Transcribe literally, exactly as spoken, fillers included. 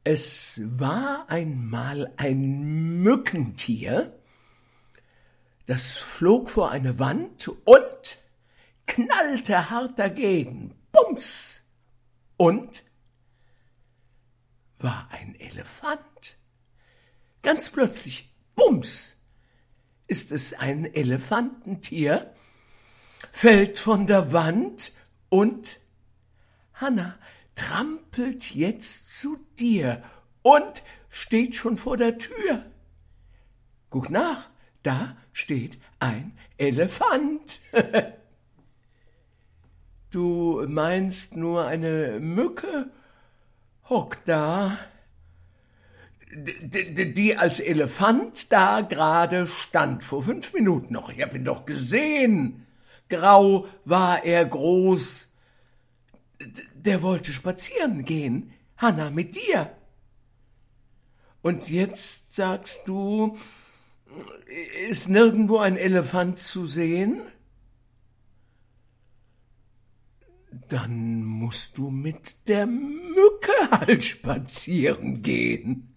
Es war einmal ein Mückentier, das flog vor eine Wand und knallte hart dagegen. Bums! Und war ein Elefant. Ganz plötzlich, bums, ist es ein Elefantentier, fällt von der Wand und Hanna trampelt jetzt zu dir und steht schon vor der Tür. Guck nach, da steht ein Elefant. Du meinst nur eine Mücke? Hock da, die, die als Elefant da gerade stand, vor fünf Minuten noch. Ich hab ihn doch gesehen. Grau war er, groß. Der wollte spazieren gehen, Hanna, mit dir. Und jetzt sagst du, ist nirgendwo ein Elefant zu sehen? Dann musst du mit der Mücke halt spazieren gehen.